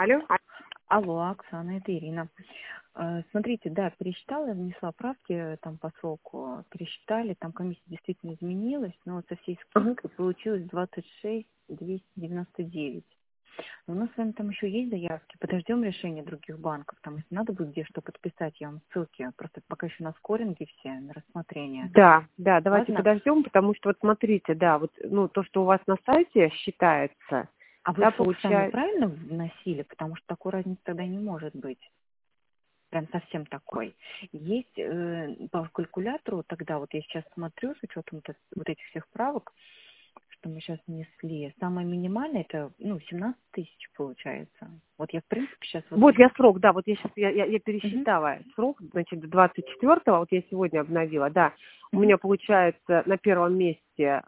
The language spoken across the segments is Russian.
Алло. Алло, Оксана, это Ирина. Смотрите, да, пересчитала, внесла правки там по сроку, пересчитали, там комиссия действительно изменилась, но вот со всей скидкой получилось 26 299. Но у нас с вами там еще есть заявки, подождем решения других банков, там если надо будет где что подписать, я вам ссылки, просто пока еще на скоринге все, на рассмотрение. Да, давайте Ладно? подождем, потому что вот смотрите, да, вот, ну, то, что у вас на сайте считается, А вы да, срок сами получается... правильно вносили? Потому что такой разницы тогда не может быть. Прям совсем такой. Есть по калькулятору тогда, вот я сейчас смотрю с учетом вот этих всех правок, что мы сейчас внесли. Самое минимальное это, 17 тысяч получается. Вот я, в принципе, сейчас вот... Вот я срок, да, вот я сейчас, я Мгм, пересчитала срок, значит, 24-го, вот я сегодня обновила, да, у мгм, меня получается на первом месте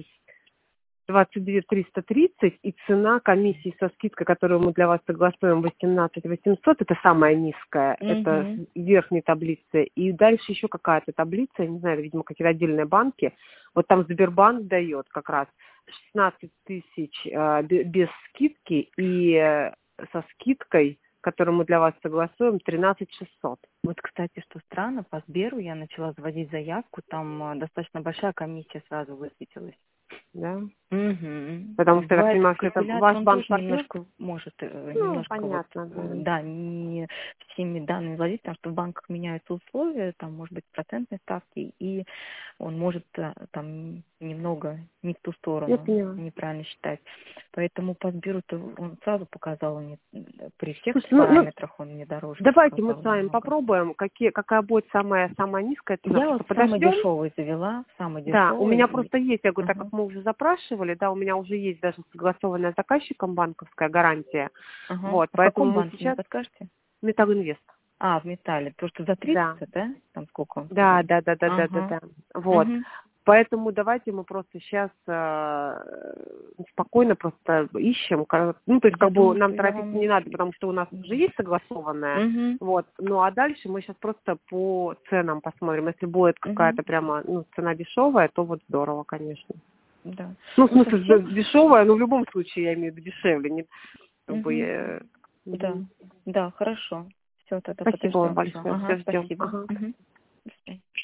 22 330, и цена комиссии со скидкой, которую мы для вас согласуем, 18 800, это самая низкая, это мгм. в верхней таблице. И дальше еще какая-то таблица, я не знаю, видимо, какие-то отдельные банки. Вот там Сбербанк дает как раз 16 тысяч без скидки, и со скидкой, которую мы для вас согласуем, 13 600. Вот, кстати, что странно, по Сберу я начала заводить заявку, там достаточно большая комиссия сразу высветилась. Да? Мгм. Потому что я так Бывает, в понимаю, что это калькуляторе ваш он тоже банк-партнер? немножко может, Ну, немножко вот, понятно, да. да, не всеми данными владеть, потому что в банках меняются условия, там, может быть, процентные ставки, и он может там немного не в ту Я сторону поняла. неправильно считать. Поэтому по Сберу-то он сразу показал, при всех Слушайте, ну, параметрах он мне дороже давайте мы показал с вами немного. попробуем, какая будет самая низкая цена. Я вот Просто самый подождем. дешевый завела, самый Да, у дешевый, меня и... просто есть, я говорю, так Ага, как мы уже запрашивали, да, у меня уже есть даже согласованная с заказчиком банковская гарантия. ага. Вот, А в поэтому каком мы банке, не сейчас подскажете? Металлинвест. А, в металле. Потому что за 30, Да. да? Там сколько он Да, сказал? да, да, да, да, да, Ага. да. Вот. Угу. Поэтому давайте мы просто сейчас спокойно просто ищем. Ну, то есть, Я как бы думаю, нам что я торопиться не вам... надо, потому что у нас уже есть согласованное. Угу. Вот. Ну, а дальше мы сейчас просто по ценам посмотрим. Если будет Угу. какая-то прямо, цена дешевая, то вот здорово, конечно. Да. Ну, в Ну, смысле, совсем... дешевая, но в любом случае, я имею в виду дешевле. Не, как бы, Угу. Да. Мгм. Да, хорошо. Все, тогда Спасибо вам подождем еще. большое. Ага, Все ждем. спасибо. Ага. Угу. До свидания.